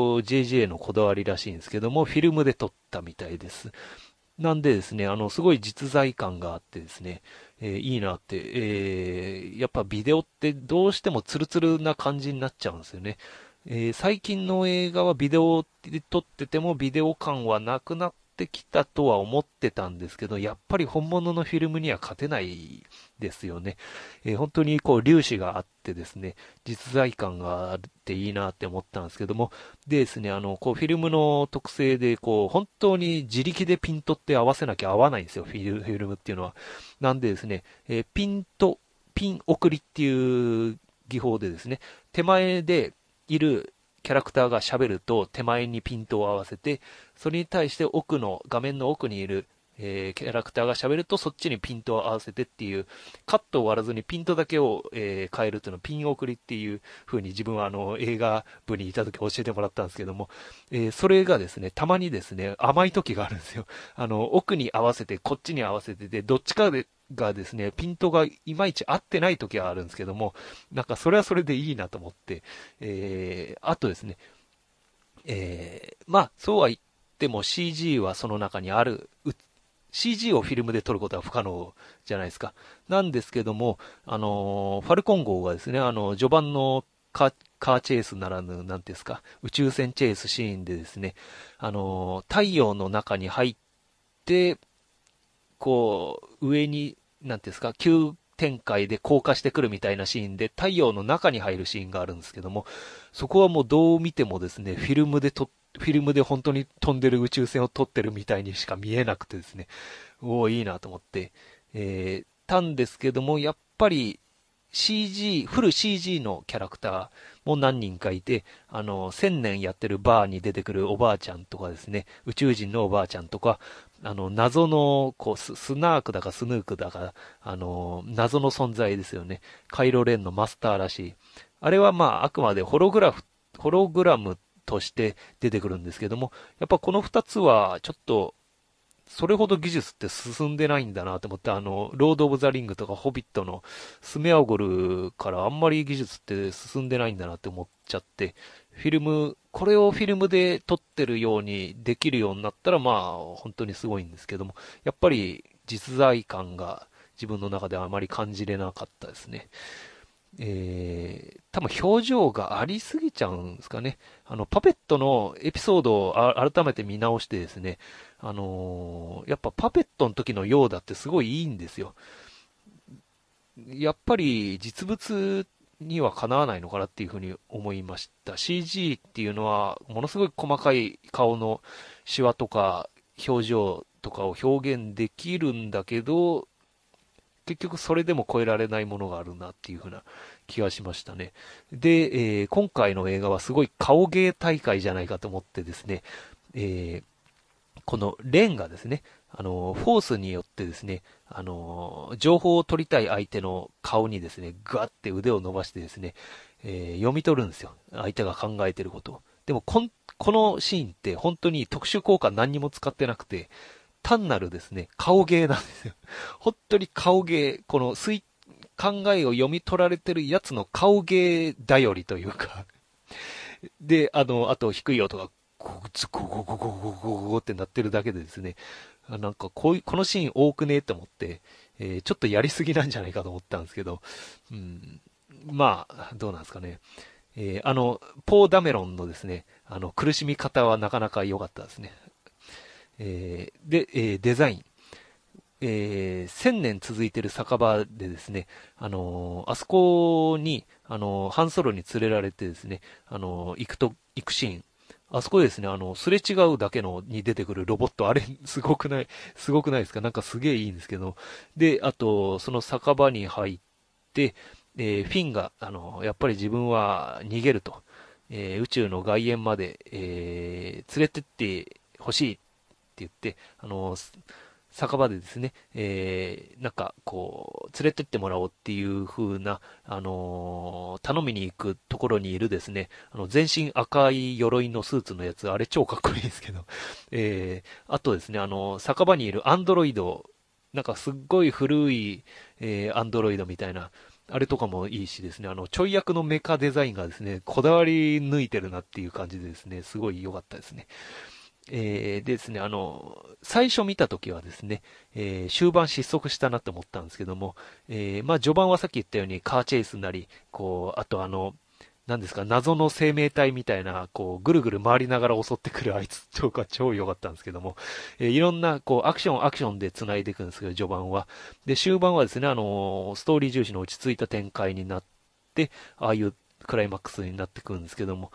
JJ のこだわりらしいんですけども、フィルムで撮ったみたいです。なんでですね、すごい実在感があってですね、いいなって、やっぱビデオってどうしてもツルツルな感じになっちゃうんですよね。最近の映画はビデオで撮っててもビデオ感はなくなってきたとは思ってたんですけど、やっぱり本物のフィルムには勝てないですよね。本当に粒子があってですね、実在感があっていいなって思ったんですけども、でですね、フィルムの特性で、本当に自力でピントって合わせなきゃ合わないんですよ、フィルムっていうのは。なんでですね、ピン送りっていう技法でですね、手前でいるキャラクターが喋ると手前にピントを合わせて、それに対して画面の奥にいる、キャラクターが喋るとそっちにピントを合わせてっていう、カットを割らずにピントだけを、変えるっていうのをピン送りっていう風に自分は映画部にいた時教えてもらったんですけども、それがですね、たまにですね、甘い時があるんですよ。奥に合わせて、こっちに合わせてで、どっちかがですね、ピントがいまいち合ってない時はあるんですけども、なんかそれはそれでいいなと思って、あとですね、まあ、そうは言っても CG はその中にある、CG をフィルムで撮ることは不可能じゃないですか。なんですけども、ファルコン号がですね、序盤のカーチェイスならぬ、なんていうんですか、宇宙船チェイスシーンでですね、太陽の中に入って、上に、なんていうんですか、急展開で降下してくるみたいなシーンで、太陽の中に入るシーンがあるんですけども、そこはもうどう見てもですね、フィルムで本当に飛んでる宇宙船を撮ってるみたいにしか見えなくてですね、おーいいなと思って、たんですけども、やっぱり フル CG のキャラクターも何人かいて、1000年やってるバーに出てくるおばあちゃんとかですね、宇宙人のおばあちゃんとか、謎の、スナークだかスヌークだか、謎の存在ですよね。カイロレンのマスターらしい。あれはまあ、あくまでホログラムとして出てくるんですけども、やっぱこの2つはちょっとそれほど技術って進んでないんだなと思って、ロード・オブ・ザ・リングとかホビットのスメアゴルからあんまり技術って進んでないんだなって思っちゃって、これをフィルムで撮ってるようにできるようになったら、まあ、本当にすごいんですけども、やっぱり実在感が自分の中ではあまり感じれなかったですね。多分表情がありすぎちゃうんですかね。パペットのエピソードを改めて見直してですね、やっぱパペットの時のヨーダってすごいいいんですよ。やっぱり実物にはかなわないのかなっていうふうに思いました。CG っていうのはものすごい細かい顔のシワとか表情とかを表現できるんだけど、結局それでも超えられないものがあるなっていう風な気がしましたね。で、今回の映画はすごい顔芸大会じゃないかと思ってですね、このレンがですね、フォースによってですね、情報を取りたい相手の顔にですね、ガッて腕を伸ばしてですね、読み取るんですよ。相手が考えてることを。でもこのシーンって本当に特殊効果何にも使ってなくて、単なるですね、顔芸なんですよ。本当に顔芸、この考えを読み取られてるやつの顔芸頼りというか。で、あと低い音が、ゴツゴゴゴゴゴゴゴってなってるだけでですね、なんかこのシーン多くねって思って、ちょっとやりすぎなんじゃないかと思ったんですけど、うん、まあ、どうなんですかね。ポー・ダメロンのですね、苦しみ方はなかなか良かったですね。で、デザイン。1000年続いてる酒場でですね、あそこに、ハンソロに連れられてですね、行くシーン。あそこでですね、すれ違うだけのに出てくるロボット、あれ、すごくないですか？なんかすげえいいんですけど。で、あと、その酒場に入って、フィンが、やっぱり自分は逃げると。宇宙の外縁まで、連れてってほしいって言って、酒場でですね、なんかこう、連れてってもらおうっていう風な、頼みに行くところにいるですね、全身赤い鎧のスーツのやつ、あれ超かっこいいですけど、あとですね、酒場にいるアンドロイド、なんかすっごい古い、アンドロイドみたいな、あれとかもいいしですね、ちょい役のメカデザインがですね、こだわり抜いてるなっていう感じでですね、すごい良かったですね。ですね、最初見たときはですね、終盤失速したなって思ったんですけども、まあ序盤はさっき言ったようにカーチェイスなり、こう、あと何ですか、謎の生命体みたいな、こう、ぐるぐる回りながら襲ってくるあいつとか超良かったんですけども、いろんな、こう、アクションで繋いでいくんですけど、序盤は。で、終盤はですね、ストーリー重視の落ち着いた展開になって、ああいうクライマックスになってくるんですけども、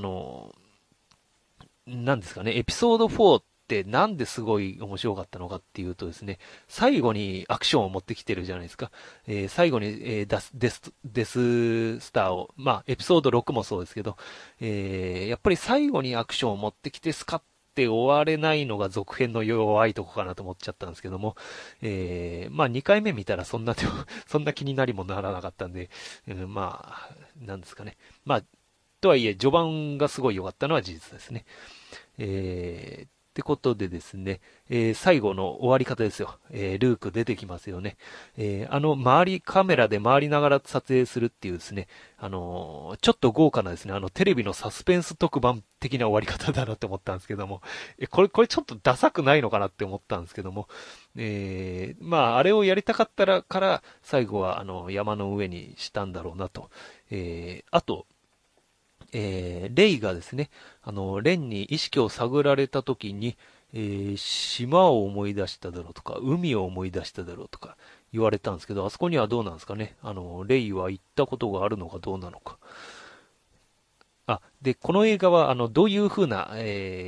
なんですかね、エピソード4ってなんですごい面白かったのかっていうとですね、最後にアクションを持ってきてるじゃないですか。最後に、デススターを、まあ、エピソード6もそうですけど、やっぱり最後にアクションを持ってきてスカって終われないのが続編の弱いとこかなと思っちゃったんですけども、まあ2回目見たらそんなそんな気になりもならなかったんで、まあ、なんですかね。まあ、とはいえ、序盤がすごい良かったのは事実ですね。ってことでですね、最後の終わり方ですよ。ルーク出てきますよね。カメラで回りながら撮影するっていうですね、ちょっと豪華なですね、テレビのサスペンス特番的な終わり方だなって思ったんですけども、これちょっとダサくないのかなって思ったんですけども、まあ、あれをやりたかったから、最後は、山の上にしたんだろうなと。あと、レイがですね、レンに意識を探られた時に、島を思い出しただろうとか、海を思い出しただろうとか言われたんですけど、あそこにはどうなんですかね。レイは行ったことがあるのかどうなのか。で、この映画は、どういう風な、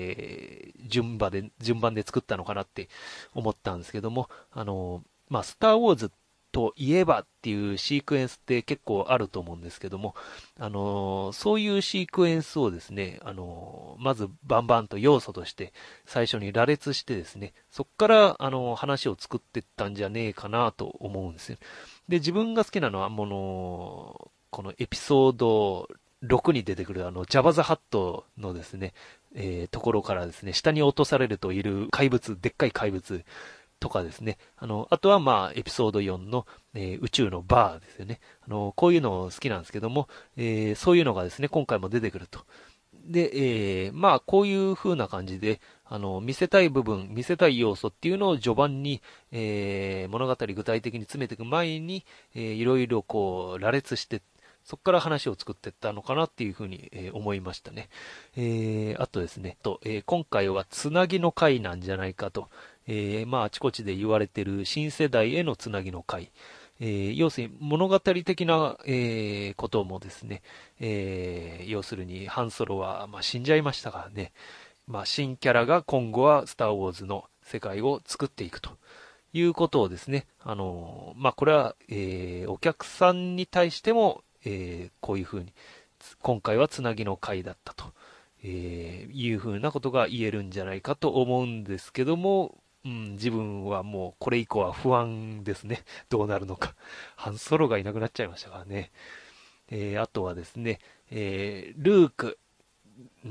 順番で作ったのかなって思ったんですけども、まあ、スター・ウォーズといえばっていうシークエンスって結構あると思うんですけども、そういうシークエンスをですね、まずバンバンと要素として最初に羅列してですね、そこから、話を作っていったんじゃねえかなと思うんですよ。で、自分が好きなのは、このエピソード 6に出てくるジャバザハットのですね、ところからですね、下に落とされるといる怪物、でっかい怪物とかですね、あとはまあ、エピソード4の、宇宙のバーですよね。こういうの好きなんですけども、そういうのがですね、今回も出てくると。で、まあ、こういう風な感じで、見せたい部分、見せたい要素っていうのを序盤に、物語具体的に詰めていく前に、いろいろこう、羅列して、そこから話を作っていったのかなっていうふうに、思いましたね。あとですね、今回はつなぎの回なんじゃないかと、まあ、あちこちで言われている新世代へのつなぎの回。要するに物語的な、こともですね、要するにハンソロは、まあ、死んじゃいましたからね、まあ、新キャラが今後はスター・ウォーズの世界を作っていくということをですね、まあ、これは、お客さんに対しても、こういうふうに、今回はつなぎの回だったと、いうふうなことが言えるんじゃないかと思うんですけども、うん、自分はもうこれ以降は不安ですね。どうなるのか。ハンソロがいなくなっちゃいましたからね。あとはですね、ルーク、うん、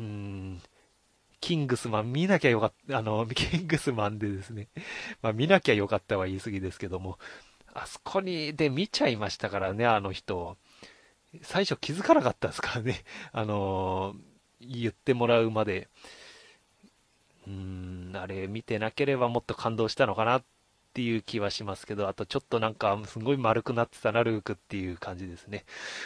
キングスマン見なきゃよかった、キングスマンでですね、まあ見なきゃよかったは言い過ぎですけども、あそこにで見ちゃいましたからね、あの人。最初気づかなかったですからね。言ってもらうまで。あれ見てなければもっと感動したのかなっていう気はしますけど、あとちょっとなんかすごい丸くなってたな、ルークっていう感じですね。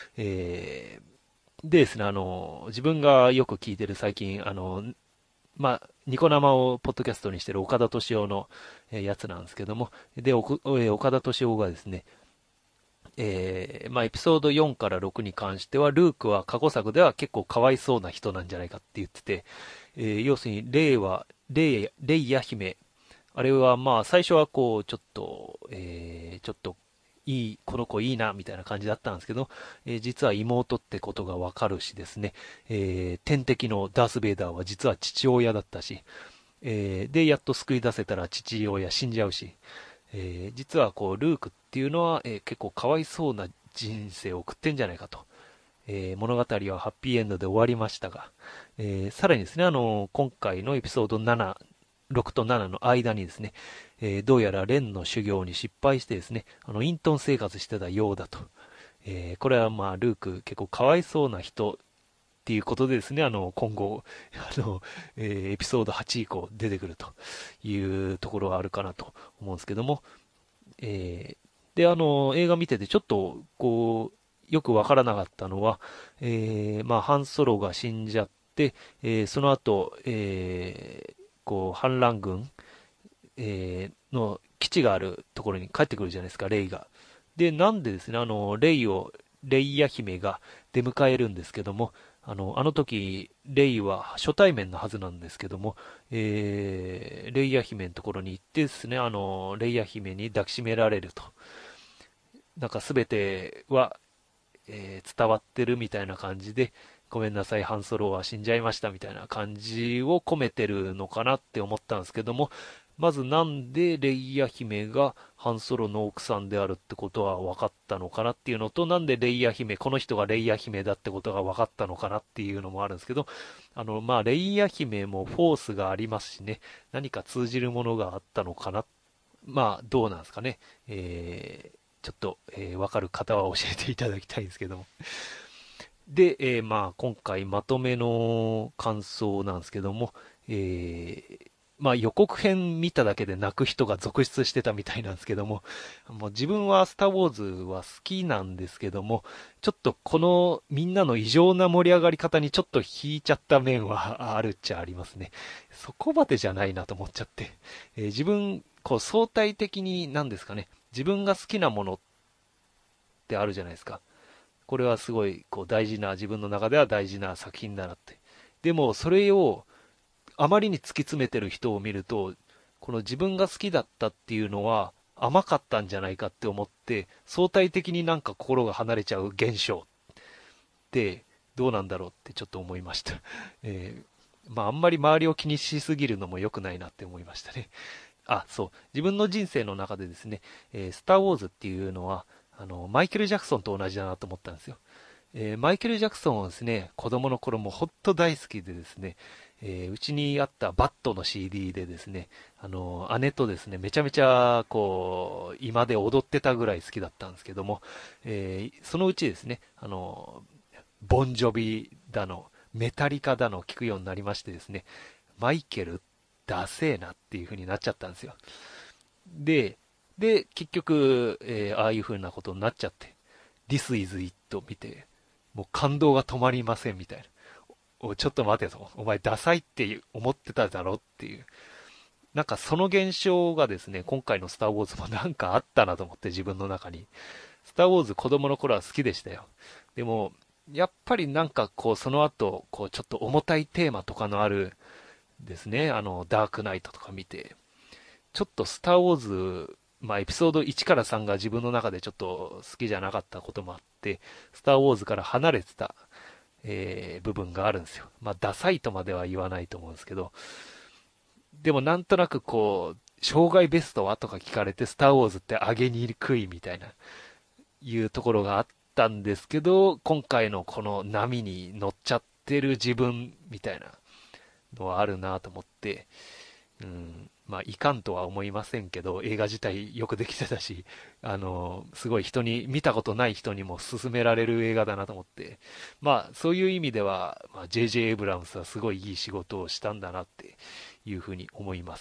でですね、自分がよく聞いてる最近、まあ、ニコ生をポッドキャストにしてる岡田敏夫のやつなんですけども、で、岡田敏夫がですね、まあ、エピソード4から6に関しては、ルークは過去作では結構かわいそうな人なんじゃないかって言ってて、要するに、レイヤ姫、あれはまあ、最初はこう、ちょっと、この子いいな、みたいな感じだったんですけど、実は妹ってことがわかるしですね、天敵のダース・ベイダーは実は父親だったし、で、やっと救い出せたら父親死んじゃうし、実はこう、ルークっていうのは、結構かわいそうな人生を送ってんじゃないかと。物語はハッピーエンドで終わりましたが、さらにですね、今回のエピソード7、6と7の間にですね、どうやらレンの修行に失敗してですね、隠遁生活してたようだと。これはまあ、ルーク結構かわいそうな人っていうことでですね、今後、エピソード8以降出てくるというところはあるかなと思うんですけども、で、映画見ててちょっと、こう、よくわからなかったのは、まあ、ハンソロが死んじゃって、その後、こう、反乱軍、の基地があるところに帰ってくるじゃないですか、レイが。で、なんでですね、レイヤ姫が出迎えるんですけども、あの時、レイは初対面のはずなんですけども、レイヤ姫のところに行ってですね、レイヤ姫に抱きしめられると。なんか全ては、伝わってるみたいな感じで、ごめんなさい、ハンソロは死んじゃいましたみたいな感じを込めてるのかなって思ったんですけども、まずなんでレイヤ姫がハンソロの奥さんであるってことは分かったのかなっていうのと、なんでレイヤ姫、この人がレイヤ姫だってことが分かったのかなっていうのもあるんですけど、まあ、レイヤ姫もフォースがありますしね、何か通じるものがあったのかな。まあ、どうなんですかね。ちょっと、分かる方は教えていただきたいんですけども。で、まあ、今回まとめの感想なんですけども、まあ、予告編見ただけで泣く人が続出してたみたいなんですけども、もう自分はスター・ウォーズは好きなんですけども、ちょっとこのみんなの異常な盛り上がり方にちょっと引いちゃった面はあるっちゃありますね。そこまでじゃないなと思っちゃって。自分、こう相対的に何ですかね、自分が好きなものってあるじゃないですか。これはすごいこう大事な、自分の中では大事な作品だなって。でも、それをあまりに突き詰めてる人を見ると、この自分が好きだったっていうのは甘かったんじゃないかって思って、相対的になんか心が離れちゃう現象ってどうなんだろうってちょっと思いました。まあ、あんまり周りを気にしすぎるのも良くないなって思いましたね。あ、そう。自分の人生の中でですね、スター・ウォーズっていうのは、マイケル・ジャクソンと同じだなと思ったんですよ。 マイケル・ジャクソンはですね、子供の頃もほんと大好きでですね、うちにあったバットの CD でですね、姉とですね、めちゃめちゃ、こう、今で踊ってたぐらい好きだったんですけども、そのうちですね、ボンジョビだの、メタリカだの聞くようになりましてですね、マイケル、ダセーなっていう風になっちゃったんですよ。で、結局、ああいう風なことになっちゃって、This is it 見て、もう感動が止まりませんみたいな。ちょっと待てと。お前ダサいって思ってただろっていう。なんかその現象がですね、今回のスター・ウォーズもなんかあったなと思って自分の中に。スター・ウォーズ子供の頃は好きでしたよ。でも、やっぱりなんかこうその後、こうちょっと重たいテーマとかのあるですね、ダークナイトとか見て、ちょっとスター・ウォーズ、まあエピソード1から3が自分の中でちょっと好きじゃなかったこともあって、スター・ウォーズから離れてた部分があるんですよ。まあ、ダサいとまでは言わないと思うんですけど、でもなんとなくこう、生涯ベストはとか聞かれて、スター・ウォーズって上げにくいみたいな、いうところがあったんですけど、今回のこの波に乗っちゃってる自分みたいなのはあるなと思って、まあ、いかんとは思いませんけど、映画自体よくできてたし、すごい見たことない人にも勧められる映画だなと思って、まあ、そういう意味では、まあ、J.J. エイブラムスはすごいいい仕事をしたんだなっていうふうに思います。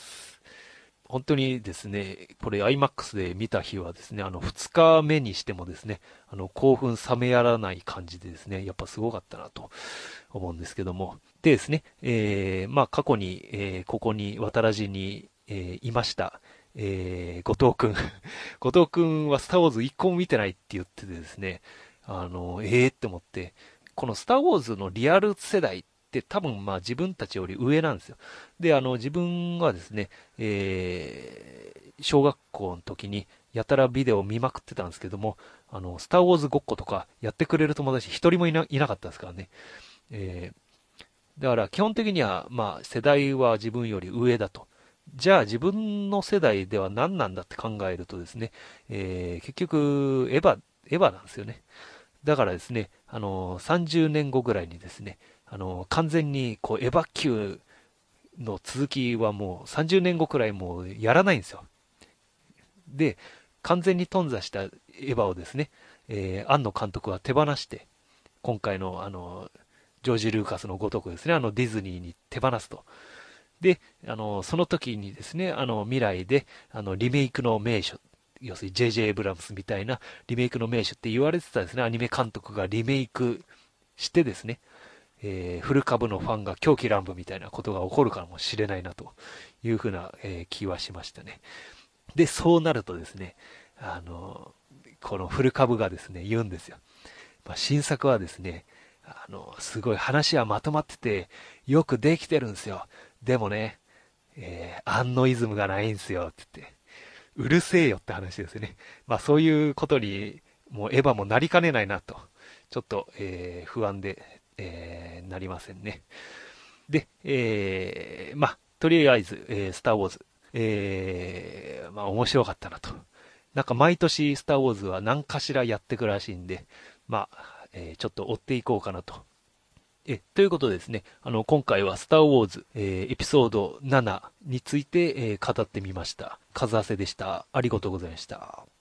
本当にですね、これ IMAX で見た日はですね、2日目にしてもですね、興奮冷めやらない感じでですね、やっぱすごかったなと思うんですけども。でですね、まあ過去に、ここに、渡良寺に、いました、後藤くん。後藤くんはスターウォーズ一個も見てないって言っててですね、って思って、このスターウォーズのリアル世代って多分まあ自分たちより上なんですよ。で、自分はですね、小学校の時にやたらビデオを見まくってたんですけども、スターウォーズごっことかやってくれる友達一人もいなかったですからね。えだから基本的には、まあ世代は自分より上だと。じゃあ自分の世代では何なんだって考えるとですね、結局エヴァなんですよね。だからですね、30年後ぐらいにですね、完全にこうエヴァ級の続きはもう30年後くらいもうやらないんですよ。で、完全に頓挫したエヴァをですね、庵野監督は手放して、今回のジョージ・ルーカスのごとくですね、ディズニーに手放すと。で、その時にですね、未来で、リメイクの名手、要するに J.J. エイブラムスみたいなリメイクの名手って言われてたですね、アニメ監督がリメイクしてですね、フル株のファンが狂気乱舞みたいなことが起こるかもしれないなというふうな、気はしましたね。で、そうなるとですね、このフル株がですね、言うんですよ。まあ、新作はですね、すごい話はまとまってて、よくできてるんですよ。でもね、アンノイズムがないんですよ、って言って。うるせえよって話ですね。まあそういうことに、もうエヴァもなりかねないなと、ちょっと、不安で、なりませんね。で、まあ、とりあえず、スター・ウォーズ、まあ面白かったなと。なんか毎年スター・ウォーズは何かしらやってくらしいんで、まあ、ちょっと追っていこうかなと。ということでですね、今回はスター・ウォーズ、エピソード7について、語ってみました。カズハセでした。ありがとうございました。